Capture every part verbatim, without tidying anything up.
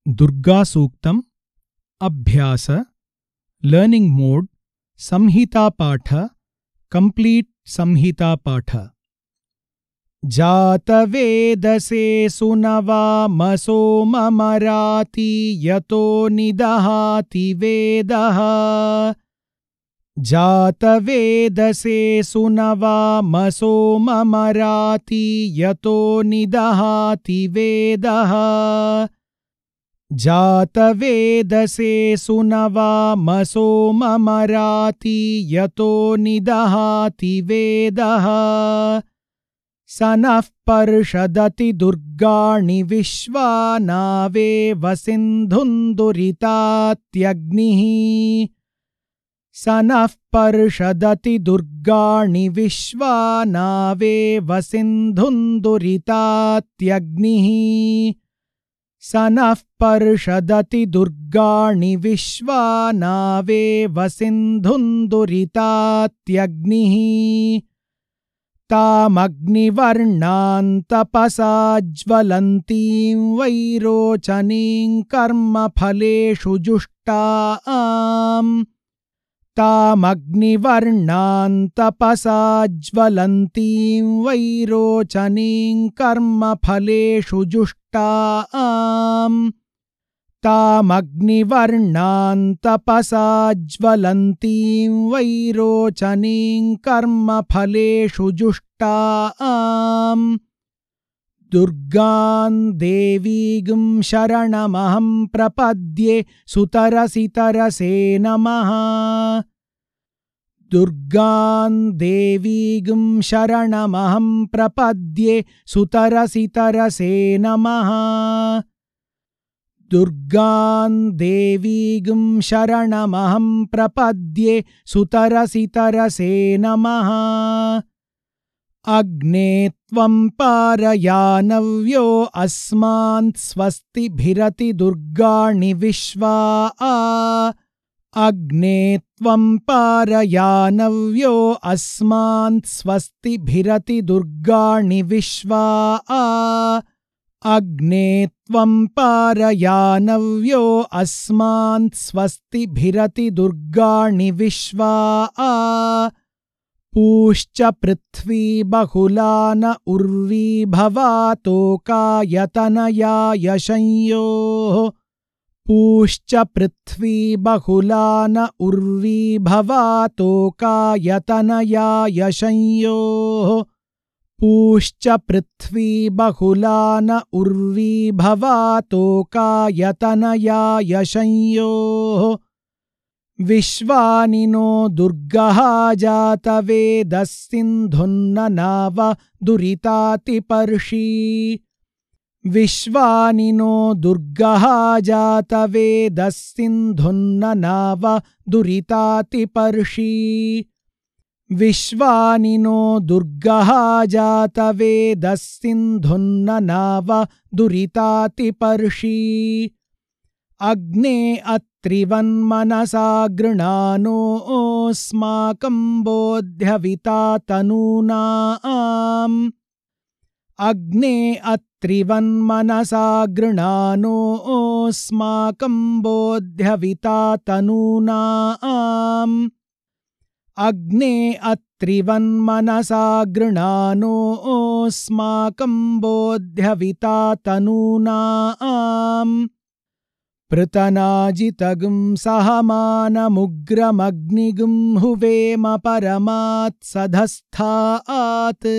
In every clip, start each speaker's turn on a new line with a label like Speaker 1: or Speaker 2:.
Speaker 1: दुर्गा सूक्तम् अभ्यास learning mode संहिता पाठ कंप्लीट संहिता पाठ। जातवेदसे सुनवामसो ममराति यतो निदहाति वेदः। जातवेदसे सुनवामसो ममराति यतो निदहाति वेदः। जातवेदसे सुनवामसो ममराति यतो निदहाति वेदः। स नः पर्षदति दुर्गाणि विश्वानावेव सिन्धुन्दुरितात्यग्निः। स नः पर्षदति दुर्गाणि विश्वानावेव सिन्धुन्दुरितात्यग्निः। स नः पर्षदति दुर्गाणि विश्वानावेव सिन्धुन्दुरितात्यग्निः। तामग्निवर्णां तपसा ज्वलन्तीं वैरोचनीं कर्मफलेषु जुष्टाम्। तामग्निवर्णां तपसा ज्वलन्तीं वैरोचनीं कर्मफलेषु जुष्टाम्। तामग्निवर्णां तपसा ज्वलन्तीं वैरोचनीं कर्मफलेषु जुष्टाम्। दुर्गां देवीं शरणमहं प्रपद्ये सुतरसितरसे नमः। दुर्गां देवीं शरणमहं प्रपद्ये सुतरसितरसे नमः। दुर्गां देवीं शरणमहं प्रपद्ये सुतरसितरसे नमः। अग्ने त्वं पारयानव्यो अस्मान् स्वस्तिभिरति दुर्गाणि विश्वा। अग्ने त्वं पारयानव्यो अस्मान् स्वस्तिभिरति दुर्गाणि विश्वा। अग्ने त्वं पारयानव्यो अस्मान् स्वस्तिभिरति दुर्गाणि विश्वा। पूश्च पृथ्वी बहुला न उर्वी भवातोकायतनया यशंयोः। पूश्च पृथ्वी बहुला न उर्वी भवातोकायतनया यशंयोः। पूश्च पृथ्वी बहुला न उर्वी भवातोकायतनया यशंयोः। विश्वानि नो दुर्गः जातवेदः सिन्धुन्ननाव दुरितातिपर्षि। विश्वानि नो दुर्गः जातवेदः सिन्धुन्ननाव दुरितातिपर्षि। विश्वानि नो दुर्गः जातवेदः सिन्धुन्ननाव दुरितातिपर्षि। अग्ने अत्रिवन्मनसा गृणानोऽस्माकं बोध्यविता तनूनाम्। अग्ने अत्रिवन्मनसा गृणानोऽस्माकं बोध्यविता तनूनाम्। अग्ने अत्रिवन्मनसा गृणानोऽस्माकं बोध्यविता तनूनाम्। पृतनाजितगुं सहमानमुग्रमग्निगुं हुवेम परमात्सधस्थात्।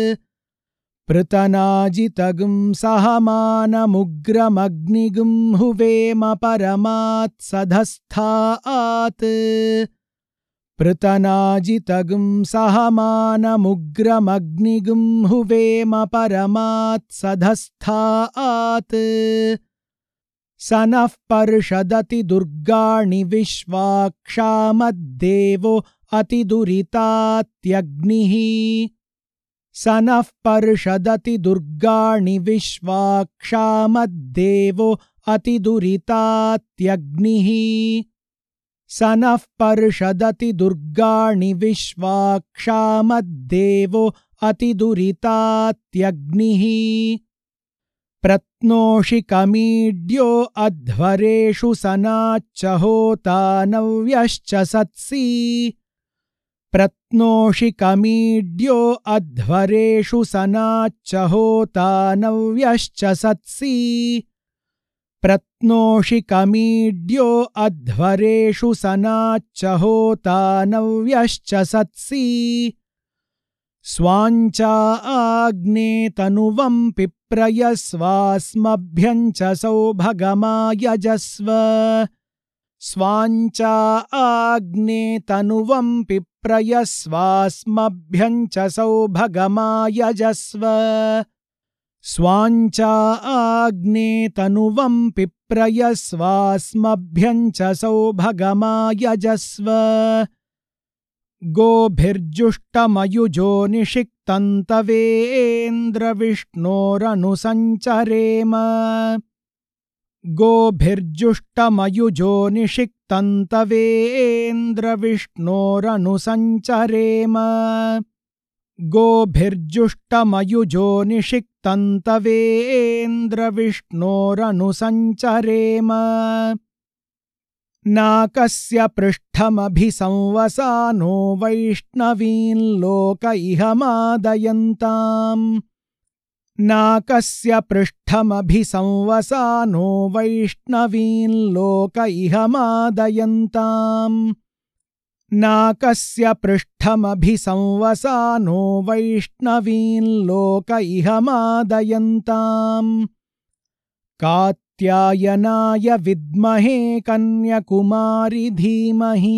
Speaker 1: पृतनाजितगुं सहमानमुग्रमग्निगुं हुवेम परमात्सधस्थात्। पृतनाजितगुं सहमानमुग्रमग्निगुं हुवेम परमात्सधस्थात्। स नः पर्षदति दुर्गाणि विश्वाक्षामद्देवो अतिदुरितात्यग्निः। स नः पर्षदति दुर्गाणि विश्वाक्षामद्देवो अतिदुरितात्यग्निः। स नः पर्षदति दुर्गाणि विश्वाक्षामद्देवो अतिदुरितात्यग्निः। प्रत्नोषि कमीड्यो अध्वरेषु सनाच्च होता नव्यश्च सत्सि प्रत्नोषि कमीड्यो अध्वरेषु सनाच्च होता नव्यश्च सत्सि प्रत्नोषि कमीड्यो अध्वरेषु सनाच्च होता नव्यश्च सत्सि स्वाञ्चा आग्ने तनुवं पिप्रयस्वास्मभ्यं च सौभगमायजस्व स्वाञ्चा आग्ने तनुवं पिप्रयस्वास्मभ्यं च सौभगमायजस्व स्वाञ्चा आग्ने तनुवं पिप्रयस्वास्मभ्यं च सौभगमायजस्व गोभिर्जुष्टमयुजो निषिक्तन्तवेन्द्रविष्णोरनुसञ्चरेम गोभिर्जुष्टमयुजो निषिक्तन्तवेन्द्रविष्णोरनुसञ्चरेम गोभिर्जुष्टमयुजो निषिक्तन्तवेन्द्रविष्णोरनुसञ्चरेम नाकस्य पृष्ठमभिसंवसानो वैष्णवीन् लोक इह मादयन्ताम् नाकस्य पृष्ठमभिसंवसानो वैष्णवीन् लोक इह मादयन्ताम् नाकस्य पृष्ठमभिसंवसानो वैष्णवीन् लोक इह मादयन्ताम् कात्यायनाय विद्महे कन्याकुमारि धीमहि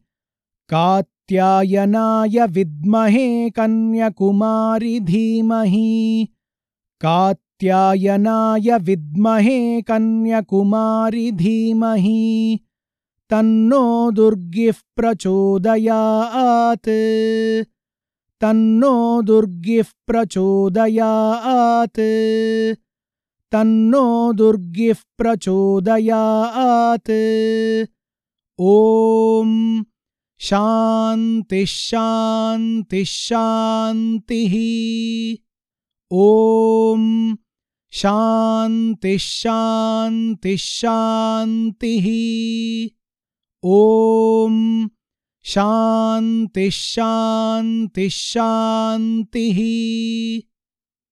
Speaker 1: कात्यायनाय विद्महे कन्याकुमारि धीमहि कात्यायनाय विद्महे कन्याकुमारि धीमहि तन्नो दुर्गिः प्रचोदयात् तन्नो दुर्गिः प्रचोदयात् तन्नो दुर्गिः प्रचोदयात् ॐ शान्तिः शान्तिः शान्तिः ॐ शान्तिः शान्तिः शान्तिः ॐ शान्तिः शान्तिः शान्तिः।